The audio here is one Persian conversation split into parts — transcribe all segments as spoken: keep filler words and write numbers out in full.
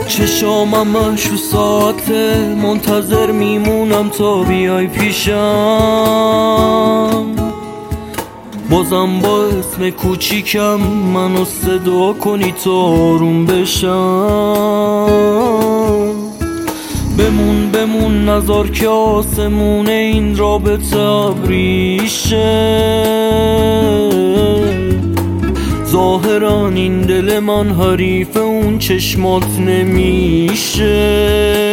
چشامم همشو ساعته منتظر میمونم تا بیای پیشم، بازم با اسم کوچیکم منو صدا کنی تا آروم بشم. بمون بمون نذار که آسمون این رابطه ابریشه، ظاهرا این دل من حریف اون چشمات نمیشه.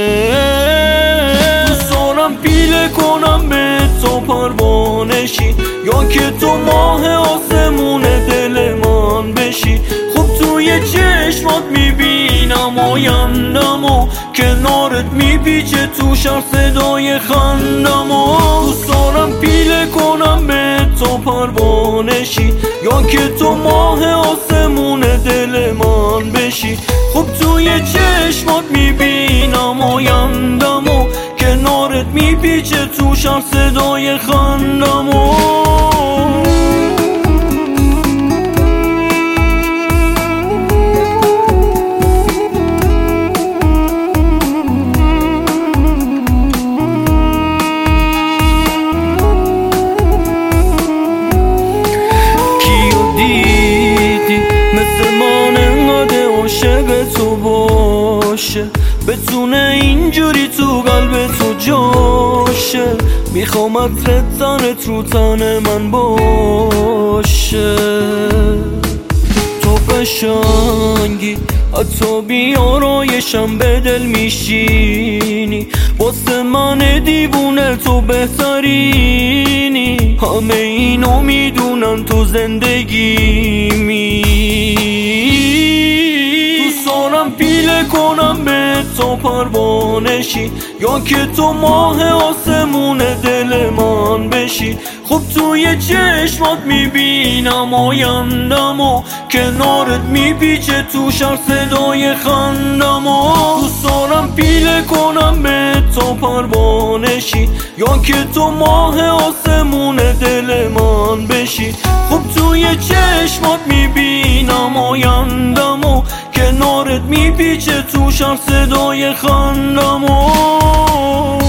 دوست دارم پیله کنم به تو پروانشی، یا که تو ماه آسمون دل من بشی. خب توی چشمات میبینم آیندم و کنارت میپیچه تو شهر صدای خندم و دوست دارم پیله کنم به تو پروانشی، یا که تو ماه آسمون دل من بشی. خب توی چشمات میبینم آیندم و کنارت میپیچه تو شهر صدای خندم و عاشق تو باشه، بتونه اینجوری تو قلب تو جاشه. میخوام عطر تنت رو تن من باشه. تو قشنگی حتی بیارایشم به دل میشینی، واسه من دیوونه تو بهترینی. همه اینو میدونن تو زندگیمی. دارم پیله کنم به تو پروانشی، یا که تو ماه آسمون دل من بشی. خب توی چشمات میبینم آیندم و کنارت میپیچه تو شهر صدای خندم و دوست دارم پیله کنم به تو پروانشی، یا که تو ماه آسمون دل من بشی. خب توی چشمات میبینم آیندم و کنارت میپیچه تو شهر صدای خندم و